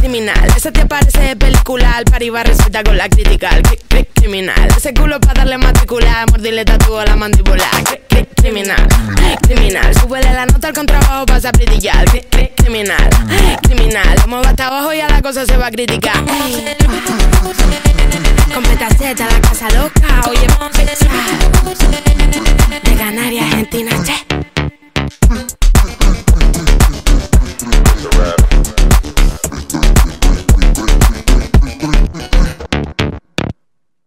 criminal. Ese te parece de película, al par iba receta con la crítica. Criminal, ese culo pa' darle matricular, mordirle tatúo a la mandíbula. Criminal, criminal, súbele la nota al contrabajo, pasa a brillar. Criminal, criminal, lo muevo hasta abajo y a la cosa se va a criticar. Completa Z, la casa loca, oye